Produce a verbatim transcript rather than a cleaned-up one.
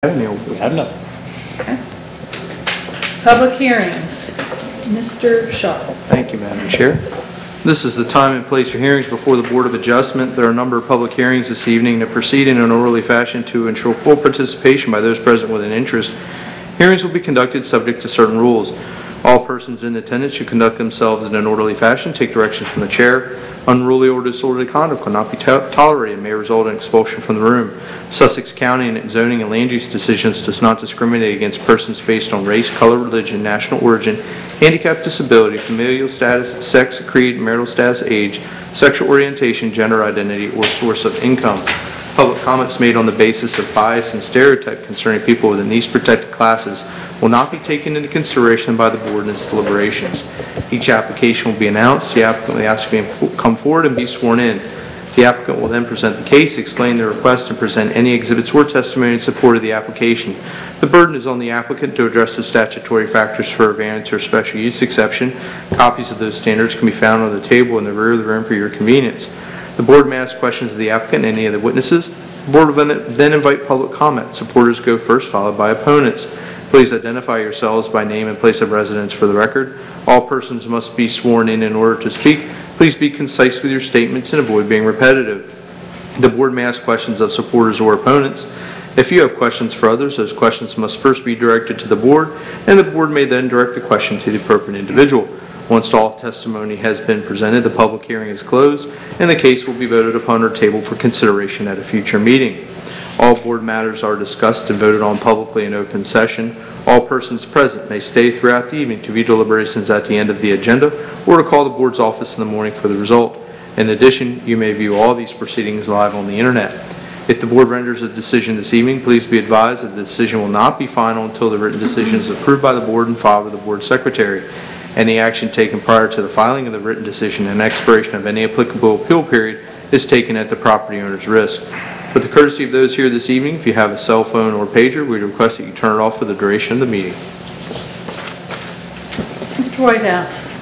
Have any old business? Have no. Okay. Public hearings. Mister Shaw. Thank you, Madam Chair. This is the time and place for hearings before the Board of Adjustment. There are a number of public hearings this evening that proceed in an orderly fashion to ensure full participation by those present with an interest. Hearings will be conducted subject to certain rules. All persons in attendance should conduct themselves in an orderly fashion, take directions from the chair. Unruly or disorderly conduct will not be to tolerated and may result in expulsion from the room. Sussex County and its zoning and land use decisions does not discriminate against persons based on race, color, religion, national origin, handicap, disability, familial status, sex, creed, marital status, age, sexual orientation, gender identity, or source of income. Public comments made on the basis of bias and stereotype concerning people within these protected classes will not be taken into consideration by the board in its deliberations. Each application will be announced. The applicant will be asked to come forward and be sworn in. The applicant will then present the case, explain the request, and present any exhibits or testimony in support of the application. The burden is on the applicant to address the statutory factors for a variance or special use exception. Copies of those standards can be found on the table in the rear of the room for your convenience. The board may ask questions of the applicant and any of the witnesses. The board will then, then invite public comment. Supporters go first, followed by opponents. Please identify yourselves by name and place of residence for the record. All persons must be sworn in in order to speak. Please be concise with your statements and avoid being repetitive. The board may ask questions of supporters or opponents. If you have questions for others, those questions must first be directed to the board, and the board may then direct the question to the appropriate individual. Once all testimony has been presented, the public hearing is closed, and the case will be voted upon or tabled for consideration at a future meeting. All board matters are discussed and voted on publicly in open session. All persons present may stay throughout the evening to view deliberations at the end of the agenda or to call the board's office in the morning for the result. In addition, you may view all these proceedings live on the internet. If the board renders a decision this evening, please be advised that the decision will not be final until the written decision is approved by the board and filed with the board secretary. Any action taken prior to the filing of the written decision and expiration of any applicable appeal period is taken at the property owner's risk. With the courtesy of those here this evening, if you have a cell phone or pager, we request that you turn it off for the duration of the meeting. Mister Whitehouse.